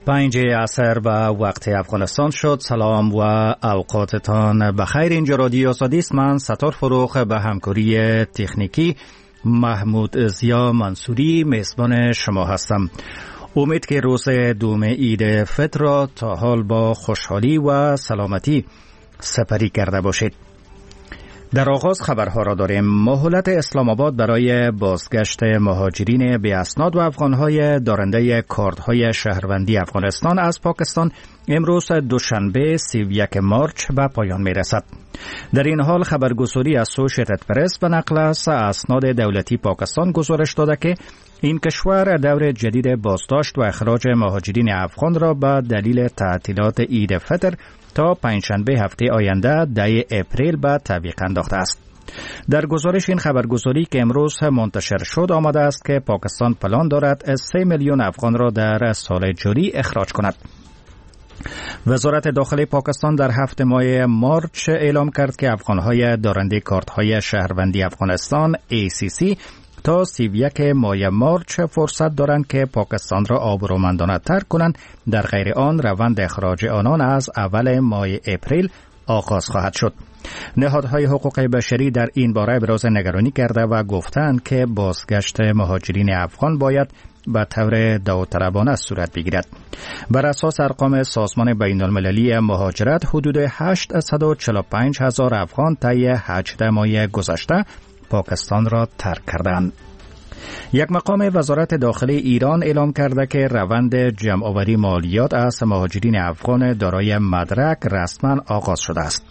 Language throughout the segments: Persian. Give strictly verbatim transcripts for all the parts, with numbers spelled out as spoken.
پنج عصر به وقت افغانستان شد. سلام و اوقاتتان بخیر. اینجا رادیو آزادی است. من ستار فروغ به همکاری تکنیکی محمود ضیا منصوری میزبان شما هستم. امید که روز دوم عید فطر را تا حال با خوشحالی و سلامتی سپری کرده باشید. در آغاز خبرها را داریم. مهلت اسلام آباد برای بازگشت مهاجرین بی اسناد و افغانهای دارنده کارت‌های شهروندی افغانستان از پاکستان امروز دوشنبه سی و یک مارچ به پایان می‌رسد. در این حال خبرگزاری اسوشیتد پرس به نقل از اسناد دولتی پاکستان گزارش داده که این کشور دور جدید بازداشت و اخراج مهاجرین افغان را به دلیل تعطیلات عید فطر تا پنجشنبه هفته آینده ده اپریل به تعویق انداخته است. در گزارش این خبرگزاری که امروز منتشر شد آمده است که پاکستان پلان دارد سه میلیون افغان را در سال جاری اخراج کند. وزارت داخلی پاکستان در هفته ماه مارچ اعلام کرد که افغانهای دارنده کارت‌های شهروندی افغانستان ای سی سی تا سی و یک ماه مارچ فرصت دارند که پاکستان را آبرومندانه ترک کنند، در غیر آن روند اخراج آنان از اول ماه اپریل آغاز خواهد شد. نهادهای حقوق بشری در این باره ابراز نگرانی کرده و گفتند که بازگشت مهاجرین افغان باید به طور داوطلبانه صورت بگیرد. بر اساس ارقام سازمان بین المللی مهاجرت حدود هشتصد و چهل و پنج هزار افغان طی هجده ماه گذشته پاکستان را ترک کردند. یک مقام وزارت داخلی ایران اعلام کرده که روند جمع‌آوری مالیات از مهاجرین افغان دارای مدرک رسما آغاز شده است.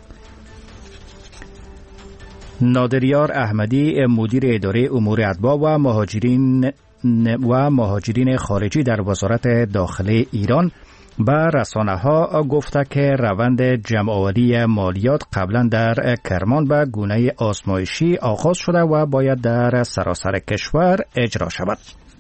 نادریار احمدی مدیر اداره امور اتباع و مهاجرین و مهاجرین خارجی در وزارت داخلی ایران به رسانه ها گفته که روند جمع‌آوری مالیات قبلا در کرمان به گونه آزمایشی آغاز شده و باید در سراسر کشور اجرا شود.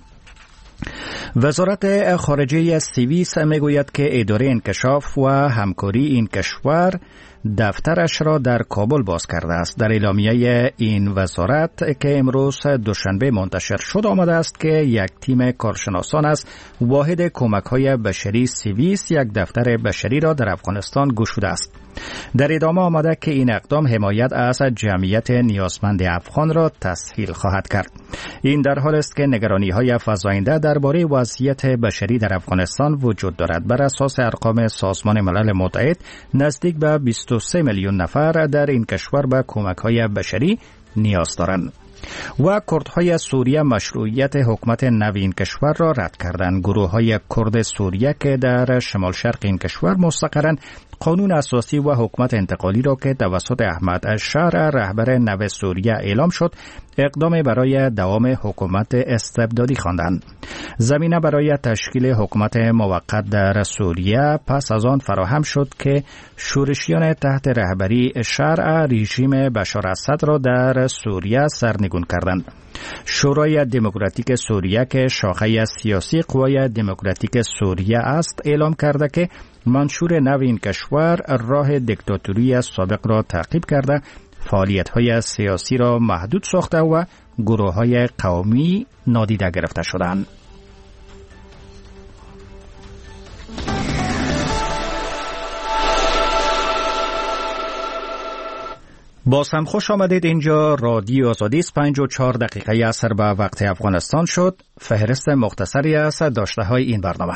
وزارت خارجه سوئیس میگوید که اداره انکشاف و همکاری این کشور دفترش را در کابل باز کرده است. در اعلامیه این وزارت که امروز دوشنبه منتشر شد آمده است که یک تیم کارشناسان از واحد کمک‌های بشری سوئیس یک دفتر بشری را در افغانستان گشوده است. در ادامه آمده که این اقدام حمایت از جمعیت نیازمند افغان را تسهیل خواهد کرد. این در حال است که نگرانی‌های فزاینده درباره وضعیت بشری در افغانستان وجود دارد. بر اساس ارقام سازمان ملل متحد نزدیک به بیست و سه میلیون نفر در این کشور به کمک‌های بشری نیاز دارند. و کردهای سوریه مشروعیت حکومت نو این کشور را رد کردند. گروه‌های کرد سوریه که در شمال شرق این کشور مستقرند قانون اساسی و حکومت انتقالی را که توسط احمد الشرع رهبر نو سوریه اعلام شد اقدام برای دوام حکومت استبدادی خواندند. زمینه برای تشکیل حکومت موقت در سوریه پس از آن فراهم شد که شورشیان تحت رهبری شرع رژیم بشار اسد را در سوریه سرنگون کردند. شورای دموکراتیک سوریه که شاخه سیاسی قوای دموکراتیک سوریه است اعلام کرده که منشور نو این کشور راه دیکتاتوری سابق را تعقیب کرده فعالیت‌های سیاسی را محدود ساخته و گروه‌های قومی نادیده گرفته شدند. باز هم خوش آمدید. اینجا رادیو آزادی است. پنج و چهار دقیقه عصر به وقت افغانستان شد. فهرست مختصری از داشته‌های این برنامه.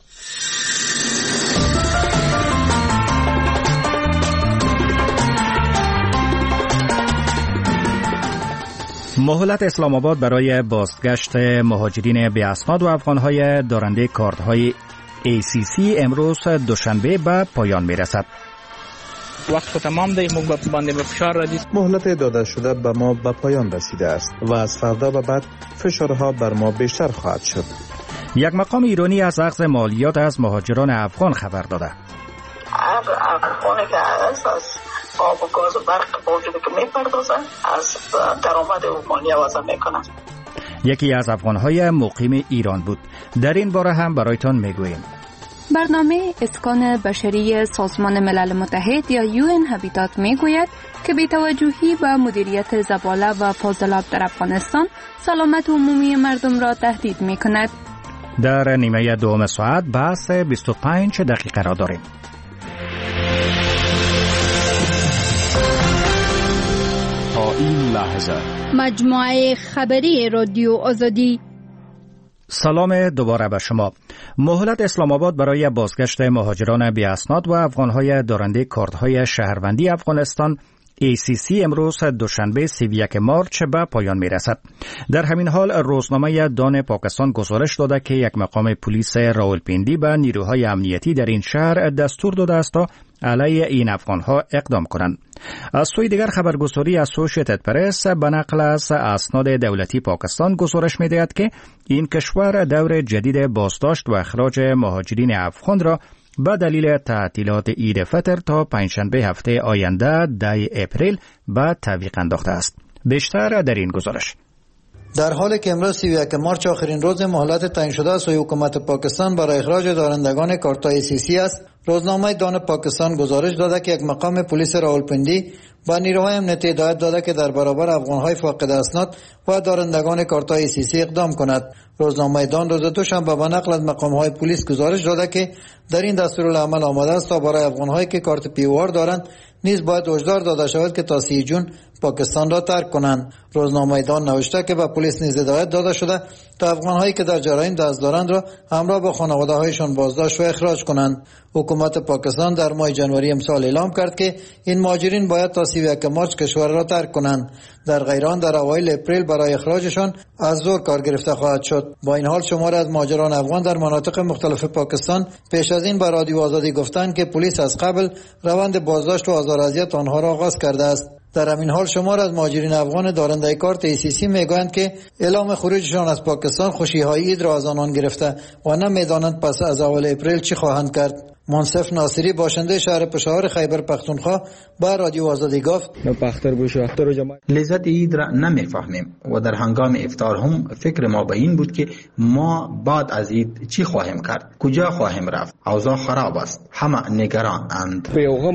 مهلت اسلام آباد برای بازگشت مهاجرین بی اسناد و افغانهای دارنده کارت‌های ای سی سی امروز دوشنبه به پایان می‌رسد. وقت تمام ده مو باندې به فشار راځي. مهلت داده شده به ما به پایان رسیده است و از فردا به بعد فشارها بر ما بیشتر خواهد شد. یک مقام ایرانی از اخذ مالیات از مهاجران افغان خبر داده. هر افغانی که از آب و گاز و برق با وجود که میپردازن از درآمد او مالیه وضع میکنن. یکی از افغانهای مقیم ایران بود. در این باره هم برایتان میگوییم. برنامه اسکان بشری سازمان ملل متحد یا یو ان هابیتات میگوید که بی‌توجهی به مدیریت زباله و فاضلاب در افغانستان سلامت عمومی مردم را تهدید میکند. در نیمه دوم ساعت بحث بیست و پنج دقیقه را داریم. تا این لحظه مجموعه خبری رادیو آزادی. سلام دوباره به شما. مهلت اسلام آباد برای بازگشت مهاجران بی اسناد و افغانهای دارنده کارت‌های شهروندی افغانستان ای سی سی امروز دوشنبه سی و یک مارچ به پایان می رسد. در همین حال روزنامه دان پاکستان گزارش داده که یک مقام پلیس راولپیندی به نیروهای امنیتی در این شهر دستور داده است تا علیه این افغانها اقدام کنند. از سوی دیگر خبرگزاری اسوشیتد پرس به نقل از اسناد دولتی پاکستان گزارش می دهد که این کشور دور جدید بازداشت و اخراج مهاجرین افغان را به دلیل تعطیلات عید فطر تا پنجشنبه هفته آینده ده اپریل به تعویق انداخته است. بیشتر در این گزارش. در حالی که امروز سی و یک مارچ آخرین روز مهلت تعیین شده سوی حکومت پاکستان برای اخراج دارندگان کارت‌های سی سی است، روزنامه دان پاکستان گزارش داده که یک مقام پلیس راولپیندی با نیروهای امنیتی هدایت داده که در برابر افغانهای فاقد اسناد و دارندگان کارت‌های سی سی اقدام کند. روزنامه دان روز دوشنبه به نقل از مقام‌های پلیس گزارش داده که در این دستورالعمل آمده است تا برای افغان‌هایی که کارت پی او آر دارند نیز باید هشدار داده شود که تا سی جون پاکستان را ترک کنند. روزنامه دان نوشته که به پلیس نیز هدایت داده شده تا افغان‌هایی که در جرایم دست دارند را همراه با خانواده‌هایشان بازداشت و اخراج کنند. حکومت پاکستان در ماه ژانویه امسال اعلام کرد که این مهاجرین باید تا سی و یک مارچ کشور را ترک کنند. در غیر آن در اوایل اپریل برای اخراجشان از زور کار گرفته خواهد شد. با این حال شماری از مهاجران افغان در مناطق مختلف پاکستان پیش از این به رادیو آزادی گفتند که پلیس از قبل روند بازداشت و آزار و اذیت آنها را آغاز کرده است. در همین حال شمار از مهاجرین افغان دارنده کارت ای سی سی میگویند که اعلام خروجشان از پاکستان خوشی‌های عید را از آنان گرفته و نمی‌دانند پس از اول اپریل چی خواهند کرد. منصف ناصری باشنده شهر پشاور خیبر پختونخوا با رادیو آزادی گفت: لذت عید را نمیفهمیم و در هنگام افطار هم فکر ما به این بود که ما بعد از عید چی خواهیم کرد، کجا خواهیم رفت. اوضاع خراب است، همه نگران اند.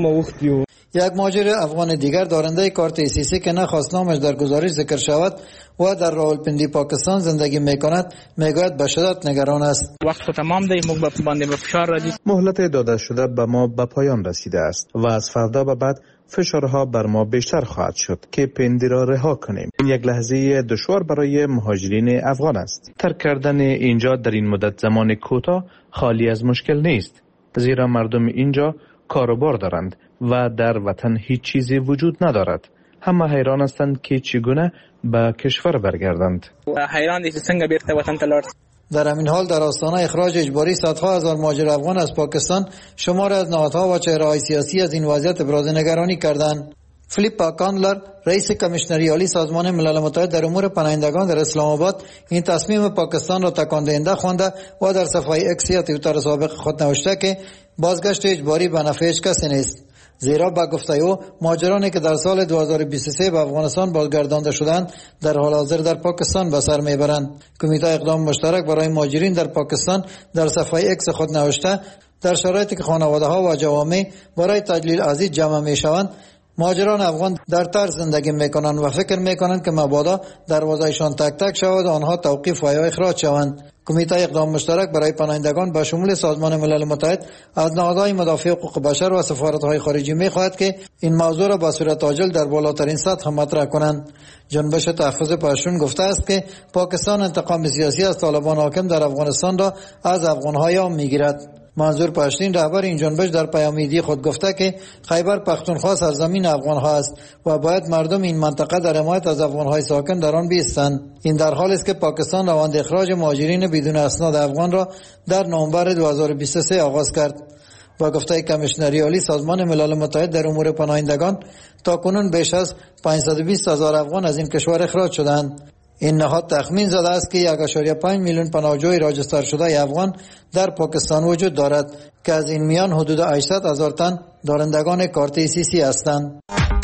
یک مهاجر افغان دیگر دارنده کارت ای سی سی که نخواست نامش در گزارش ذکر شود و در راولپیندی پاکستان زندگی میکند میگوید به شدت نگران است. وقت تمام دی موږ به باندې فشار راځي. مهلت داده شده به ما به پایان رسیده است و از فردا به بعد فشارها بر ما بیشتر خواهد شد که پندی را رها کنیم. این یک لحظه دشوار برای مهاجرین افغان است. ترک کردن اینجا در این مدت زمان کوتاه خالی از مشکل نیست، زیرا مردم اینجا کاروبار دارند و در وطن هیچ چیزی وجود ندارد. همه حیران هستند که چگونه به کشور برگردند. حیران دي چې څنګه بیرته وطن ته لاړ. در همین حال در آستانه اخراج اجباری صدها هزار مهاجر افغان از پاکستان شمار از نهادها و چهره‌های سیاسی از این وضعیت ابراز نگرانی کردند. فلیپا کاندلر رئیس کمیشنری عالی سازمان ملل متحد در امور پناهندگان در اسلام آباد این تصمیم پاکستان را تکان دهنده خوانده و در صفحه اکس یا توییتر سابق خود نوشته که بازگشت اجباری به نفع هیچ کسی نیست، زیرا با گفته او مهاجرانی که در سال دو هزار و بیست و سه به افغانستان بازگردانده شدند در حال حاضر در پاکستان به سر میبرند. کمیته اقدام مشترک برای مهاجرین در پاکستان در صفحه اکس خود نوشته در شرایطی که خانواده‌ها و جوامع برای تجلیل عزیز جمع میشوند، مهاجران افغان در ترس زندگی میکنند و فکر میکنند که مبادا دروازه‌شان تک تک شود و آنها توقیف و یا اخراج شوند. کمیته اقدام مشترک برای پناهندگان با شمول سازمان ملل متحد از نهادهای مدافع حقوق بشر و سفارت‌های خارجی می‌خواهد که این موضوع را به صورت عاجل در بالاترین سطح مطرح کنند. جنبش تحفظ پشتون گفته است که پاکستان انتقام سیاسی از طالبان حاکم در افغانستان را از افغان‌های عام می‌گیرد. منظور پشتین رهبر این جنبش در پیام‌دهی خود گفته که خیبر پختونخوا سرزمین افغان‌ها است و باید مردم این منطقه در حمایت از افغان‌های ساکن در آن بایستند. این در حالی است که پاکستان روند اخراج مهاجرین بدون اسناد افغان را در نوامبر دو هزار و بیست و سه آغاز کرد. با گفته کمیشنری عالی سازمان ملل متحد در امور پناهندگان تاکنون بیش از پانصد و بیست هزار افغان از این کشور اخراج شدند. این نهاد تخمین زده است که یک ممیز پنج میلیون پناهجوی راجستر شده افغان در پاکستان وجود دارد که از این میان حدود هشتصد هزار تن دارندگان کارت سی سی هستند.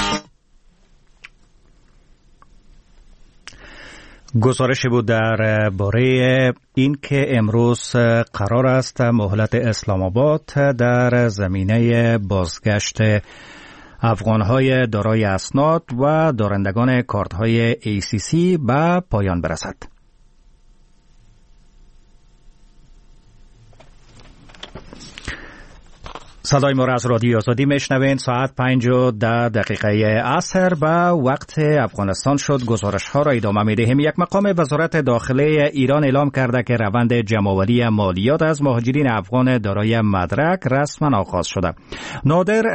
گزارشی بود در باره این که امروز قرار است مهلت اسلام آباد در زمینه بازگشت افغان‌های دارای اسناد و دارندگان کارت‌های ای سی سی به پایان برسد. صدای ما را از رادیو آزادی میشنوین. ساعت پنج و ده دقیقه عصر به وقت افغانستان شد. گزارش ها را ادامه میدهیم. یک مقام وزارت داخله ایران اعلام کرده که روند جمع‌آوری مالیات از مهاجرین افغان دارای مدرک رسما آغاز شده. نادر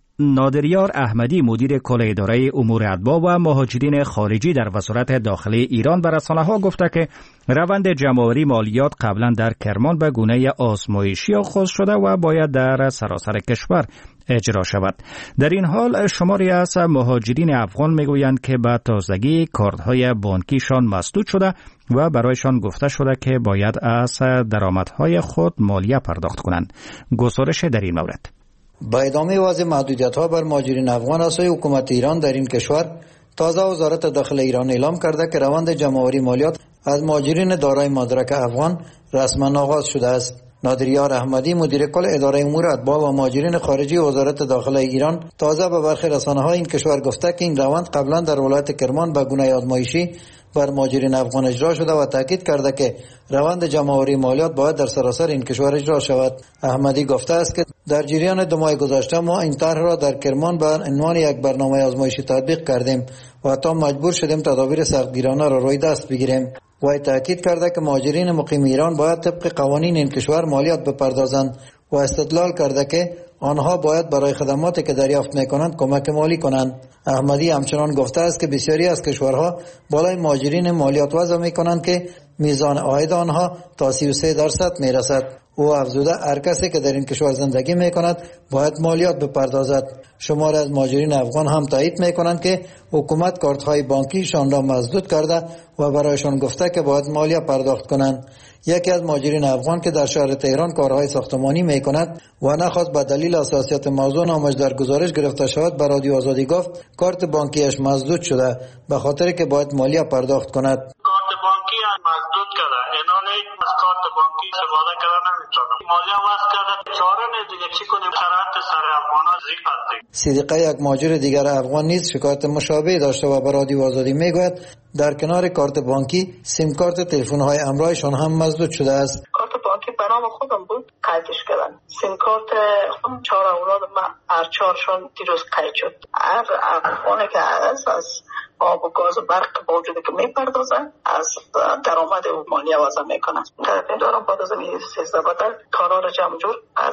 نادریار احمدی مدیر کل اداره امور اتباع و مهاجرین خارجی در وزارت داخله ایران به رسانه‌ها گفته که روند جمع‌آوری مالیات قبلا در کرمان به گونه آزمایشی آغاز شده و باید در سراسر کشور اجرا شود. در این حال شماری از مهاجرین افغان میگویند که به تازگی کارت‌های بانکیشان مسدود شده و برایشان گفته شده که باید از درآمدهای خود مالیه پرداخت کنند. گزارش در این مورد. با ادامه وضع محدودیت‌ها بر مهاجرین افغان از سوی حکومت ایران در این کشور، تازه وزارت داخله ایران اعلام کرده که روند جمع‌آوری مالیات از مهاجرین دارای مدرک افغان رسما آغاز شده است. نادریار احمدی مدیر کل اداره امور اتباع و مهاجرین خارجی وزارت داخله ایران تازه به برخی رسانه‌های این کشور گفته که این روند قبلا در ولایت کرمان به گونه آزمایشی بر مهاجرین افغان اجرا شده و تاکید کرده که روند جمع‌آوری مالیات باید در سراسر این کشور اجرا شود. احمدی گفته است که در جریان دو ماه گذشته ما این طرح را در کرمان به عنوان یک برنامه آزمایشی تطبیق کردیم و تا مجبور شدیم تدابیر سختگیرانه را روی دست بگیریم. و تاکید کرده که مهاجرین مقیم ایران باید طبق قوانین این کشور مالیات بپردازند و استدلال کرده که آنها باید برای خدماتی که دریافت می‌کنند کمک مالی کنند. احمدی همچنان گفته است که بسیاری از کشورها بالای مهاجرین مالیات وضع می‌کنند که میزان عاید آنها تا سی و سه درصد می‌رسد. او افزوده هر کسی که در این کشور زندگی می‌کند باید مالیات بپردازد. شماری از مهاجرین افغان هم تایید می‌کنند که حکومت کارت‌های بانکیشان را مسدود کرده و برایشان گفته که باید مالیات پرداخت کنند. یکی از مهاجرین افغان که در شهر تهران کارهای ساختمانی می‌کند و نخواست به دلیل حساسیت موضوع نامش در گزارش گرفته شود به رادیو آزادی گفت کارت بانکیش مسدود شده به خاطر که باید مالیات پرداخت کند. کارت بانکی مسدود کرده، ایناله از کارت بانکی استفاده کردن نمی‌تونه. مالیات واسه کرده چاره نه دیگه چی کنیم شرایط سر افغانا زیاد است. صدیقه یک مهاجر دیگر افغان نیز شکایت مشابه داشته و به رادیو آزادی میگوید در کنار کارت بانکی سیم کارت تلفن‌های همراهشان هم مسدود شده است. کارت بانکی به نام خودم بود، قیدش کردن. سیم کارت خودم چهار اولاد من هر چهارشون دیروز قید شد. هر افغانی که از از آب و گاز و برق با وجودی که میپردازن از درآمد او مالیه وضع میکنن. در این دوران بعد از این سیزده بدل کارا را جمع جور از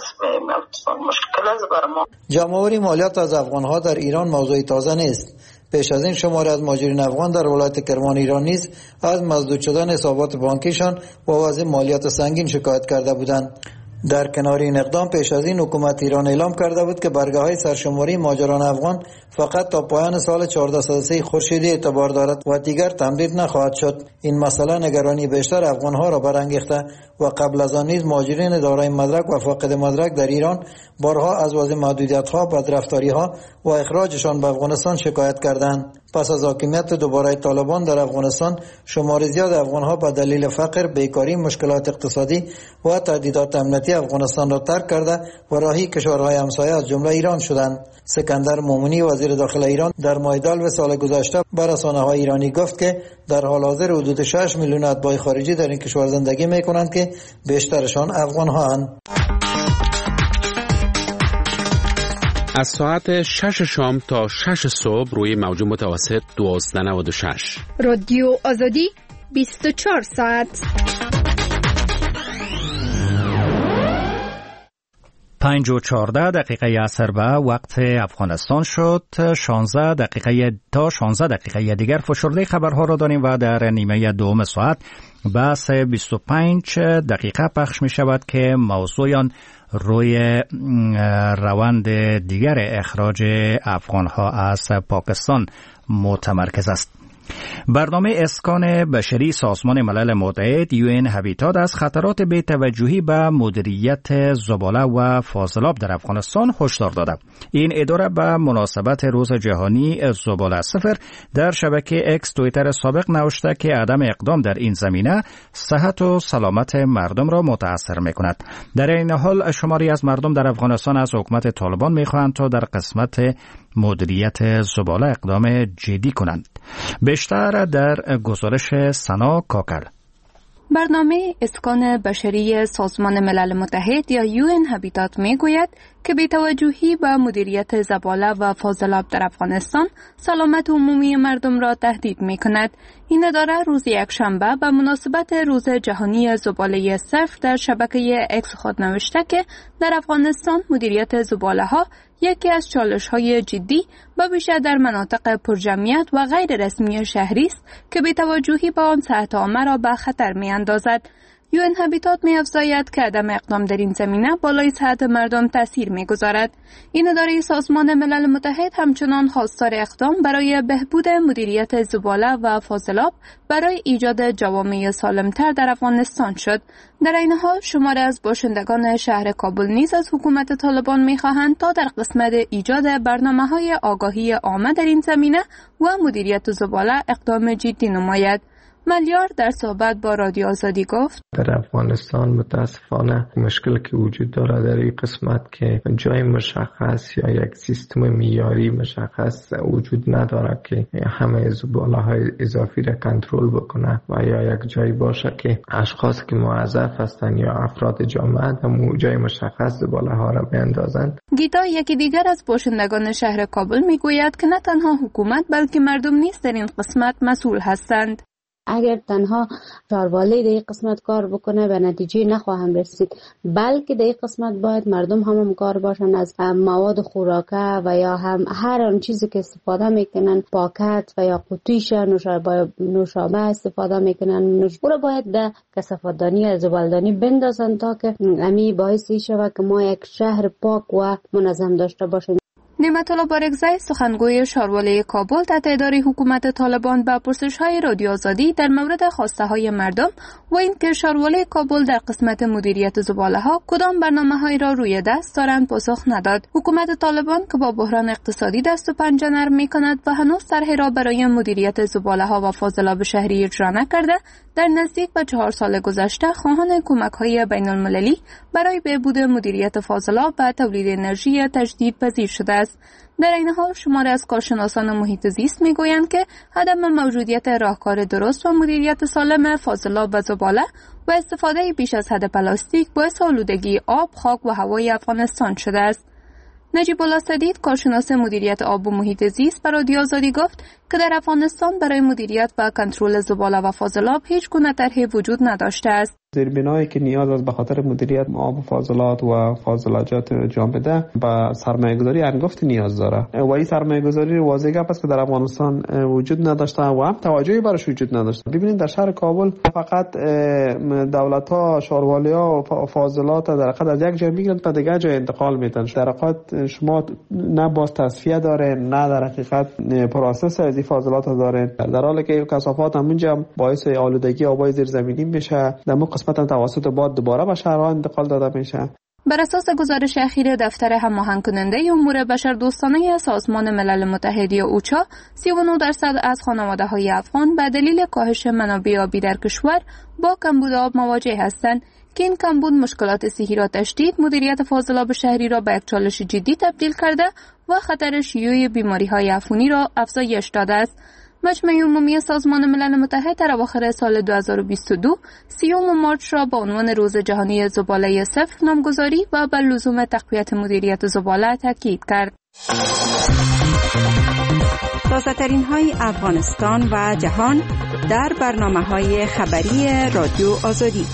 مشکل است برای ما. جمع‌آوری مالیات از افغان‌ها در ایران موضوع تازه نیست. پیش از این شماری از مهاجرین افغان در ولایت کرمان ایران نیز از مسدود شدن حسابات بانکیشان و وضع مالیات سنگین شکایت کرده بودند. در کنار این اقدام پیش از این حکومت ایران اعلام کرده بود که برگه‌های سرشماری مهاجران افغان فقط تا پایان سال چهارده صد و سه خورشیدی اعتبار دارد و دیگر تمدید نخواهد شد. این مسئله نگرانی بیشتر افغان‌ها را برانگیخته و قبل از آن نیز مهاجرین دارای مدرک و فاقد مدرک در ایران بارها از وضع محدودیت‌ها، بدرفتاری‌ها و اخراجشان به افغانستان شکایت کردند. پس از حاکمیت دوباره طالبان در افغانستان شمار زیاد افغان‌ها به دلیل فقر، بیکاری، مشکلات اقتصادی و تهدیدات امنیتی افغانستان را ترک کرده و راهی کشورهای همسایه از جمله ایران شدند. سکندر مومنی وزیر داخله ایران در ماه دلو سال گذشته به رسانه‌های ایرانی گفت که در حال حاضر حدود شش میلیون اتباع خارجی در این کشور زندگی می‌کنند که بیشترشان افغان‌هاند. از ساعت شش شام تا شش صبح روی موج متوسط دوازده نود و شش. رادیو آزادی بیست و چهار ساعت. پنج و چهارده دقیقه عصر به وقت افغانستان شد. شانزده دقیقه تا شانزده دقیقه دیگر فشرده خبرها را داریم و در نیمه دوم ساعت بحث بیست و پنج دقیقه پخش می شود که موضوع آن روی روند دیگر اخراج افغانها از پاکستان متمرکز است. برنامه اسکان بشری سازمان ملل متحد یو ان هابیتات از خطرات بی‌توجهی به مدیریت زباله و فاضلاب در افغانستان هشدار داده. این اداره به مناسبت روز جهانی زباله صفر در شبکه اکس توییتر سابق نوشته که عدم اقدام در این زمینه صحت و سلامت مردم را متاثر می‌کند. در این حال شماری از مردم در افغانستان از حکومت طالبان می‌خواهند تا در قسمت مدیریت زباله اقدام جدی کنند. بیشتر در گزارش سنا کاکل. برنامه اسکان بشری سازمان ملل متحد یا یو ان هابیتات می گوید که بی‌توجهی به مدیریت زباله و فاضلاب در افغانستان سلامت عمومی مردم را تهدید می‌کند. این اداره روز یکشنبه به مناسبت روز جهانی زباله صفر در شبکه اکس خود نوشته که در افغانستان مدیریت زباله‌ها یکی از چالش‌های جدی و بیشتر در مناطق پرجمعیت و غیر رسمی شهری است که بی‌توجهی به آن صحت عامه را به خطر می‌اندازد. یو ان هابیتات می‌افزاید که عدم اقدام در این زمینه بالای صحت مردم تاثیر می‌گذارد. این اداره سازمان ملل متحد همچنان خواستار اقدام برای بهبود مدیریت زباله و فاضلاب برای ایجاد جوامع سالم‌تر در افغانستان شد. در این حال شماری از باشندگان شهر کابل نیز از حکومت طالبان می‌خواهند تا در قسمت ایجاد برنامه‌های آگاهی عامه در این زمینه و مدیریت زباله اقدام جدی نماید. ملیار در صحبت با رادیو آزادی گفت در افغانستان متاسفانه مشکل که وجود دارد در این قسمت که جای مشخص یا یک سیستم معیاری مشخص وجود ندارد که همه زباله‌های اضافی را کنترل بکنه و یا یک جایی باشه که اشخاص که موظف هستند یا افراد جامعه در جای مشخص زباله‌ها را بیندازند. گیتا یکی دیگر از باشندگان شهر کابل میگوید که نه تنها حکومت بلکه مردم نیز در این قسمت مسئول هستند. اگر تنها شاروالی در این قسمت کار بکنه به نتیجه نخواهم رسید، بلکه در این قسمت باید مردم هم همکار باشن، از مواد خوراکه و یا هم هر آن چیزی که استفاده میکنن، پاکت و یا قطیش نوشابه استفاده میکنن، او باید در کثافت‌دانی زبالدانی بندازن تا که امی باعثی شود که ما یک شهر پاک و منظم داشته باشیم. نعمت الله بارگزی سخنگوی شاروالی کابل تحت اداره حکومت طالبان به پرسش‌های رادیو آزادی در مورد خواسته‌های مردم و اینکه شاروالی کابل در قسمت مدیریت زباله‌ها کدام برنامه‌هایی را روی دست دارند پاسخ نداد. حکومت طالبان که با بحران اقتصادی دست و پنجه نرم می‌کند و هنوز طرحی را برای مدیریت زباله‌ها و فاضلاب شهری اجرا نکرده، در نزدیک به چهار سال گذشته خواهان کمک‌های بین‌المللی برای بهبود مدیریت فاضلاب و تولید انرژی تجدیدپذیر شده است. در این حال شماری از کارشناسان محیط زیست میگویند که عدم موجودیت راهکار درست و مدیریت سالم فاضلاب و زباله و استفاده بیش از حد پلاستیک باعث آلودگی آب، خاک و هوای افغانستان شده است. نجیب الله سدید کارشناس مدیریت آب و محیط زیست برای رادیو آزادی گفت که در افغانستان برای مدیریت و کنترل زباله و فاضلاب هیچ گونه طرحی وجود نداشته است. زیربنایی که نیاز است به خاطر مدیریت آب و فاضلات و فاضلات جامده به سرمایه‌گذاری انگفتی نیاز داره و این سرمایه‌گذاری واضح گپ است که در افغانستان وجود نداشته و هم توجهی براش وجود نداشته. ببینید در شهر کابل فقط دولت‌ها، شاروالی‌ها و فاضلات در حقیقت از یک جای میگیرند تا دیگه جای انتقال میدن. در حقیقت شما نه باز تصفیه داره، نه در حقیقت پروسس از این فاضلات داره، در حالی که کثافات همونجا باعث آلودگی آبای زیرزمینی میشه، در قسمت توسط باد دوباره به شهرها انتقال داده میشه. بر اساس گزارش اخیر دفتر هماهنگ کننده امور بشردوستانه سازمان ملل متحد یا اوچا، سی و نه درصد از خانواده‌های افغان به دلیل کاهش منابع آبی در کشور با کمبود آب مواجه هستند که این کمبود مشکلات صحی را تشدید، مدیریت فاضلاب شهری را به یک چالش جدی تبدیل کرده و خطر شیوع بیماری‌های عفونی را افزایش داده است. مجمع عمومی سازمان ملل متحد در اواخر سال دو هزار و بیست و دو سیوم مارچ را با عنوان روز جهانی زباله صفر نامگذاری و بر لزوم تقویت مدیریت زباله تاکید کرد. تازه‌ترین های افغانستان و جهان در برنامه‌های خبری رادیو آزادی.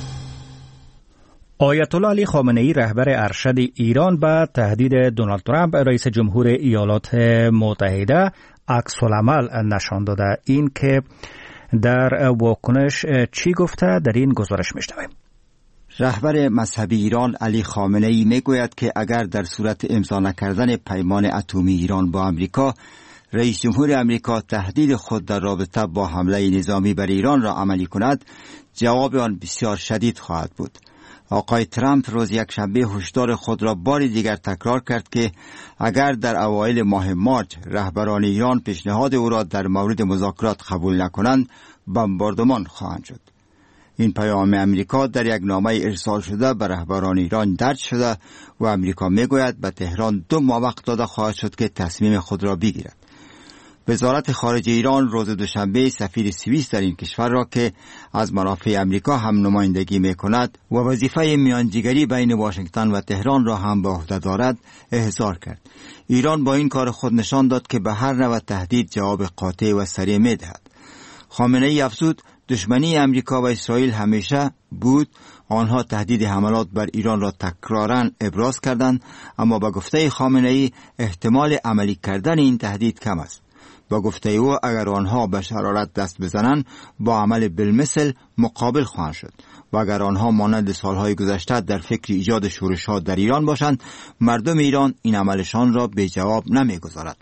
آیت الله علی خامنه‌ای رهبر ارشد ایران به تهدید دونالد ترامپ رئیس جمهور ایالات متحده عکس العمل نشان داده. این که در واکنش چی گفته در این گزارش میشنویم. رهبر مذهبی ایران علی خامنه‌ای میگوید که اگر در صورت امضا نکردن پیمان اتمی ایران با امریکا رئیس جمهور امریکا تهدید خود در رابطه با حمله نظامی بر ایران را عملی کند، جواب آن بسیار شدید خواهد بود. آقای ترامپ روز یکشنبه هشدار خود را بار دیگر تکرار کرد که اگر در اوایل ماه مارچ رهبران ایران پیشنهاد او را در مورد مذاکرات قبول نکنند، بمباردمان خواهند شد. این پیام امریکا در یک نامه ارسال شده به رهبران ایران درج شده و امریکا میگوید به تهران دو ماه وقت داده خواهد شد که تصمیم خود را بگیرد. وزارت خارجه ایران روز دوشنبه سفیر سوئیس در این کشور را که از منافع امریکا هم نمایندگی می‌کند و وظیفه میانجیگری بین واشنگتن و تهران را هم به عهده دارد احضار کرد. ایران با این کار خود نشان داد که به هر نوع تهدید جواب قاطع و سریع می‌دهد. خامنه‌ای افزود دشمنی امریکا و اسرائیل همیشه بود. آنها تهدید حملات بر ایران را تکراراً ابراز کردند، اما با گفته خامنه‌ای احتمال عملی کردن این تهدید کم است. با گفته او اگر آنها به شرارت دست بزنند با عمل بالمثل مقابل خواهند شد و اگر آنها مانند سالهای گذشته در فکر ایجاد شورش‌ها در ایران باشند، مردم ایران این عملشان را به جواب نمی‌گذارد.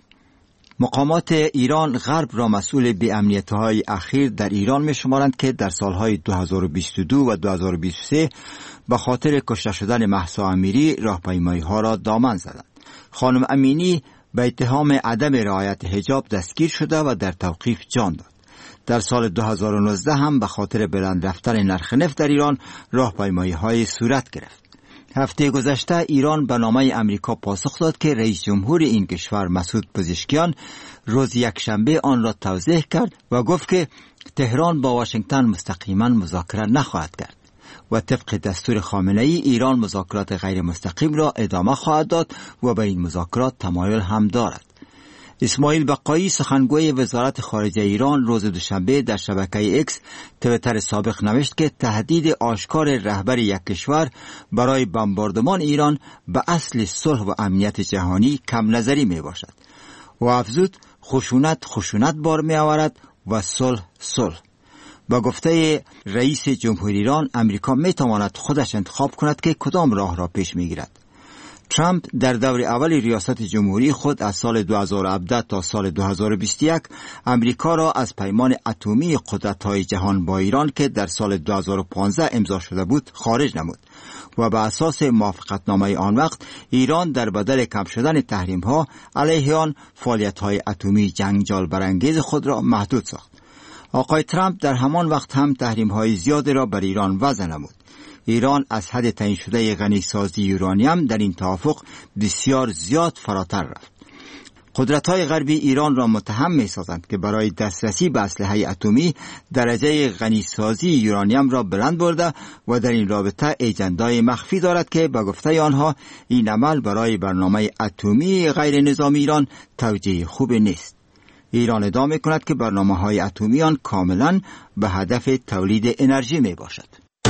مقامات ایران غرب را مسئول به امنیت‌های اخیر در ایران می‌شمارند که در سالهای دو هزار و بیست و دو و دو هزار و بیست و سه به خاطر کشته شدن مهسا امیری راهپیمایی‌ها را دامن زدند. خانم امینی به اتهام عدم رعایت حجاب دستگیر شده و در توقیف جان داد. در سال دو هزار و نوزده هم به خاطر بلند رفتن نرخ نفت در ایران راهپیمایی‌های صورت گرفت. هفته گذشته ایران به نامه امریکا پاسخ داد که رئیس جمهور این کشور مسعود پزشکیان روز یکشنبه آن را توضیح کرد و گفت که تهران با واشنگتن مستقیما مذاکره نخواهد کرد و طبق دستور خامنه‌ای ایران مذاکرات غیر مستقیم را ادامه خواهد داد و به این مذاکرات تمایل هم دارد. اسماعیل بقایی سخنگوی وزارت خارجه ایران روز دوشنبه در شبکه اکس تویتر سابق نوشت که تهدید آشکار رهبر یک کشور برای بمباردمان ایران به اصل صلح و امنیت جهانی کم نظری می باشد و افزود خشونت خشونت بار می آورد و صلح صلح. با گفته رئیس جمهوری ایران امریکا می تواند خودش انتخاب کند که کدام راه را پیش می گیرد. ترامپ در دور اول ریاست جمهوری خود از سال دو هزار و هفده تا سال دو هزار و بیست و یک امریکا را از پیمان اتمی قدرت‌های جهان با ایران که در سال دو هزار و پانزده امضا شده بود خارج نمود و به اساس موافقتنامه آن وقت ایران در بدل کم شدن تحریم‌ها علیه آن فعالیت‌های اتمی جنجال برانگیز خود را محدود ساخت. آقای ترامپ در همان وقت هم تحریم‌های زیادی را بر ایران وضع نمود. ایران از حد تعیین شده غنیسازی یورانیم در این توافق بسیار زیاد فراتر رفت. قدرت‌های غربی ایران را متهم می‌سازند که برای دسترسی به اسلحه اتمی درجه غنیسازی یورانیم را بلند برده و در این رابطه اجندای مخفی دارد که به گفته آنها این عمل برای برنامه اتمی غیر نظامی ایران توجیه خوب نیست. ایران ادعا می‌کند که برنامه‌های اتمی آن کاملاً به هدف تولید انرژی می‌باشد.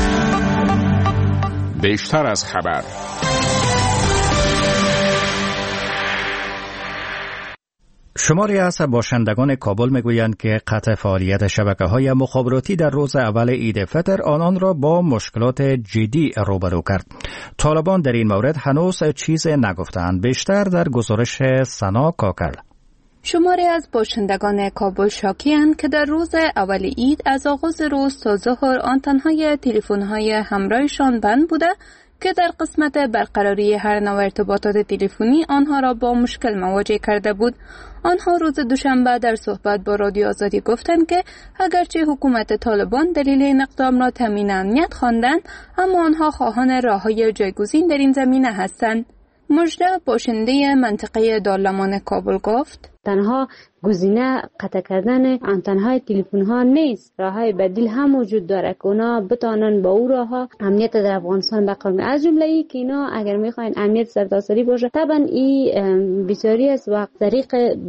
بیشتر از خبر. شماری از باشندگان کابل میگویند که قطع فعالیت شبکه‌های مخابراتی در روز اول عید فطر آنان را با مشکلات جدی روبرو کرد. طالبان در این مورد هنوز چیز نگفتند. بیشتر در گزارش سنا کاکل. شماری از باشندگان کابل شاکی‌اند که در روز اول عید از آغاز روز تا ظهر آنتن‌های تلفن‌های همراهشان بند بوده که در قسمت برقراری هر نوع ارتباطات تلفنی آنها را با مشکل مواجه کرده بود. آنها روز دوشنبه در صحبت با رادیو آزادی گفتند که اگرچه حکومت طالبان دلیل این اقدام را تامین امنیت خواندند، اما آنها خواهان راه‌های جایگزین در این زمینه هستند. مژده باشنده منطقه دارالمان کابل گفت تنها گزینه قطع کردن آنتن‌های تلفن‌ها نیست، راه‌های بدیل هم وجود داره که اونا بتونن با او راه‌ها امنیت در افغانستان برقرار کنن. از جمله ای که اینا اگر می‌خواین امنیت سرتاسری باشه، طبعا این بسیاری است و طریق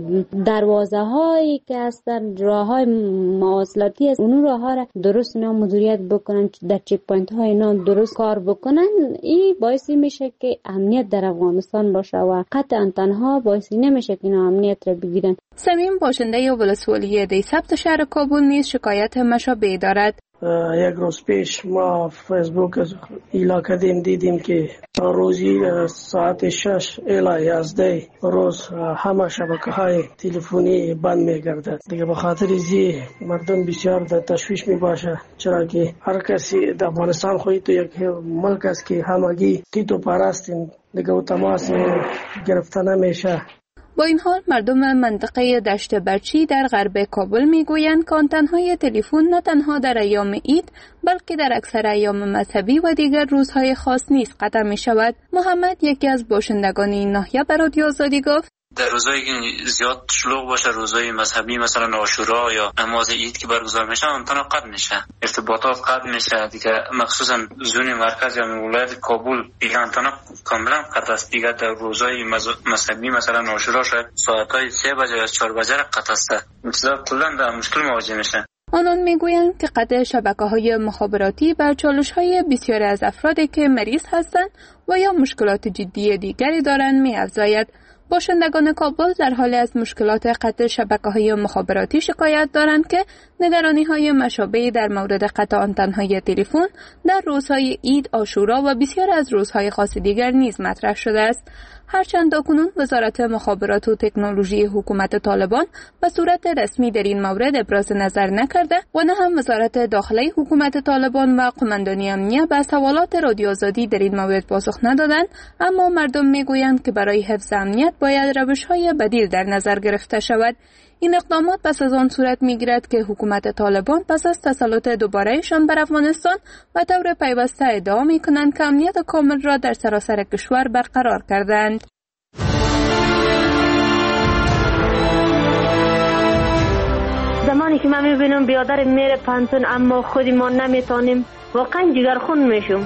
دروازه‌هایی که هستن، راه‌های مواصلاتی است، اون راه‌ها را درست اینا مدیریت بکنن، در چک پوینت‌های اینا درست کار بکنن. این باعث میشه که امنیت در افغانستان باشه و قطع آنتن‌ها باعث نمیشه که اینا امنیت را بگیرن. سمیم باشنده ولسوالی دی ثبت شهر کابل نیز شکایت مشابه دارد. یک روز پیش ما فیسبوک ایلا کردیم، دیدیم که روزی ساعت شش الی یازده روز همه شبکه های تلفنی بند میگردد. دیگه به خاطر زی مردم بسیار در تشویش می باشه، چرا که هر کسی در افغانستان خوی تو یک ملک است که همگی تیتو پرستین، دیگه و تماس گرفته نمیشه. با این حال مردم منطقه دشت برچی در غرب کابل میگویند که آنتن‌های تلفن نه تنها در ایام عید بلکه در اکثر ایام مذهبی و دیگر روزهای خاص نیز قطع می شود. محمد یکی از باشندگان این ناحیه به رادیو آزادی گفت در روزایی که زیاد شلوغ باشه، روزای مذهبی مثلا عاشورا یا نماز عید که برگزار میشه، انتنا قطع میشه، ارتباطات قطع میشه دیگه. مخصوصا زون مرکز یا ولایت کابل دیگه انتنا کاملا قطع است دیگه. در روزای مذهبی مثلا عاشورا شاید ساعتای سه بجه یا چهار بجه قطع است. مثلا کلا در مشکل مواجه میشه. آنان میگویند که قطع شبکه‌های مخابراتی بر چالش‌های بسیاری از افرادی که مریض هستند و یا مشکلات جدی دیگری دارند می‌افزاید. باشندگان کابل در حالی از مشکلات قطع شبکه‌های مخابراتی شکایت دارند که نگرانی‌های مشابهی در مورد قطع آنتن‌های تلفن در روزهای عید، عاشورا و بسیاری از روزهای خاص دیگر نیز مطرح شده است. هرچند تاکنون وزارت مخابرات و تکنولوژی حکومت طالبان به صورت رسمی در این مورد ابراز نظر نکرده و نه هم وزارت داخلی حکومت طالبان و قماندانی امنیه به سوالات رادیو آزادی در این مورد پاسخ ندادند، اما مردم میگویند که برای حفظ امنیت باید روش‌های بدیل در نظر گرفته شود. این اقدامات پس از آن صورت می‌گیرد که حکومت طالبان پس از تسلط دوباره‌شان بر افغانستان و طور پیوسته ادعا می‌کنند که امنیت کامل را در سراسر کشور برقرار کردند. زمانی که من می‌بینم بیادر میره پانتون اما خودی ما نمیتونیم، واقعا جگرخون میشم.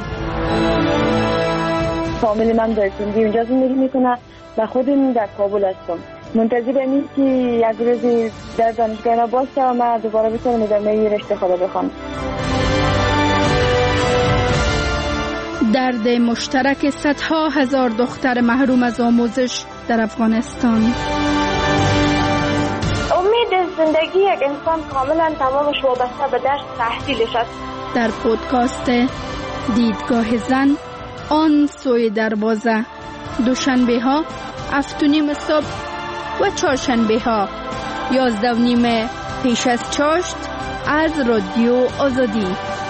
فامیل من در سندی اونجا زندگی میکنه و خودم در کابل هستم. منتظر اینم که یک روزی در دانشگاه باشه و من دوباره بتونم ادامه رشته خود بخونم. درد مشترک صدها هزار دختر محروم از آموزش در افغانستان. امید زندگی یک انسان کاملا تمامش وابسته به درس تحصیلش است. در پودکاست دیدگاه زن آن سوی دروازه، دوشنبه ها هفت و نیم صبح و چهارشنبه ها یازده و نیم پیش از چاشت از رادیو آزادی.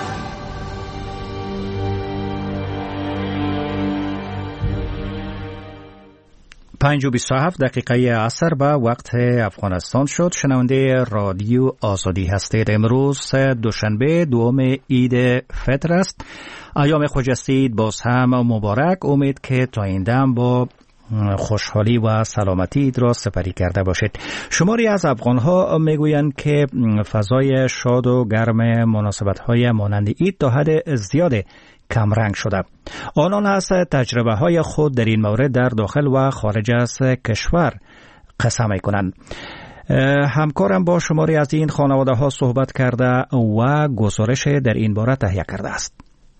پنج و بیست و هفت دقیقه عصر به وقت افغانستان شد. شنونده رادیو آزادی هستید. امروز دوشنبه دوم عید فطر است. ایام خجسته عید باز هم مبارک. امید که تا این دم با خوشحالی و سلامتی عید را سپری کرده باشید. شماری از افغان‌ها میگویند که فضای شاد و گرم مناسبت‌های مانند عید تا حد زیاد کمرنگ شده. آنان از تجربه های خود در این مورد در داخل و خارج از کشور قصه می کنند. همکارم با شماری از این خانواده ها صحبت کرده و گزارش در این باره تهیه کرده است.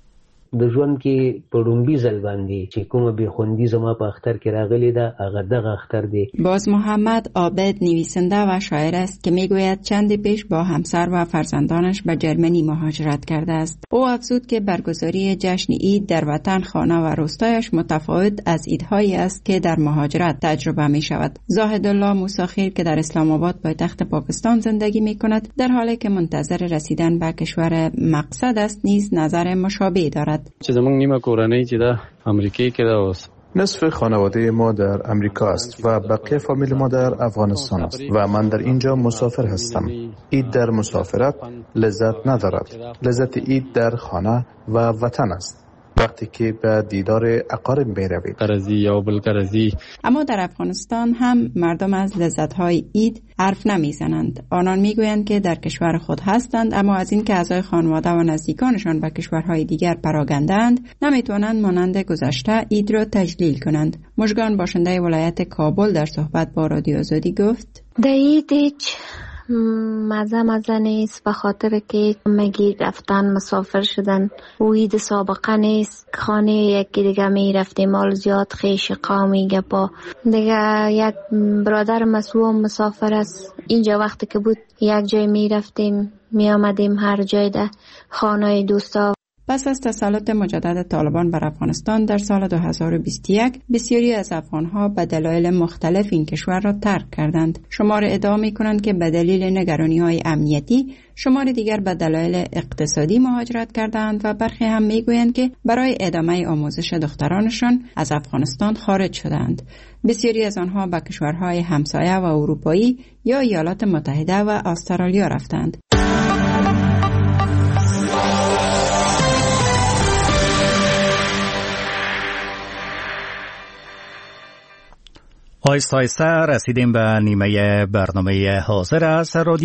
د ژوند کې په لومبي ځل باندې چې کومه بېخوندي زما په اختر کې راغلې ده هغه دغه اختر دی. باز محمد عابد نویسنده و شاعر است که میگوید چند پیش با همسر و فرزندانش به جرمنی مهاجرت کرده است. او افزود که برگزاری جشن عید در وطن، خانه و روستایش متفاوت از عیدهایی است که در مهاجرت تجربه می شود. زاهد الله موسیخیل که در اسلام آباد پایتخت پاکستان زندگی می کند، در حالی که منتظر رسیدن به کشور مقصد است نیز نظر مشابه دارد. چې زمونږ نیمه کورنۍ چې دا امریکای کې ده اوس نصف خانواده ما در امریکا است و بقیه فامیل ما در افغانستان است و من در اینجا مسافر هستم. عید در مسافرت لذت ندارد. لذت عید در خانه و وطن است. وقتی که به دیدار اقارب می روید. قرضی یا بل قرضی. اما در افغانستان هم مردم از لذت‌های عید حرف نمیزنند. آنان میگویند که در کشور خود هستند، اما از این که اعضای خانواده و نزدیکانشان به کشورهای دیگر پراگندند نمیتوانند مانند گذشته عید را تجلیل کنند. مژگان باشنده ولایت کابل در صحبت با رادیو آزادی گفت: در عید هیچ مزه مزه نیست، به خاطر که مگی رفتن مسافر شدن و عید سابقه نیست. خانه یکی دیگه می رفتیم، مال زیاد خیش قومی گپا دیگه. یک برادر مسوم مسافر است، اینجا وقتی که بود یک جای می رفتیم می آمدیم، هر جای ده خانه دوستا. پس از تسلط مجدد طالبان بر افغانستان در سال دو هزار و بیست و یک بسیاری از افغانها به دلایل مختلف این کشور را ترک کردند. شمار ادعا می‌کنند که به دلیل نگرانی‌های امنیتی، شمار دیگر به دلایل اقتصادی مهاجرت کردند و برخی هم می‌گویند که برای ادامه آموزش دخترانشان از افغانستان خارج شدند. بسیاری از آنها به کشورهای همسایه و اروپایی یا ایالات متحده و استرالیا رفتند. آیسته آیسته رسیدیم به نیمه برنامه حاضر است.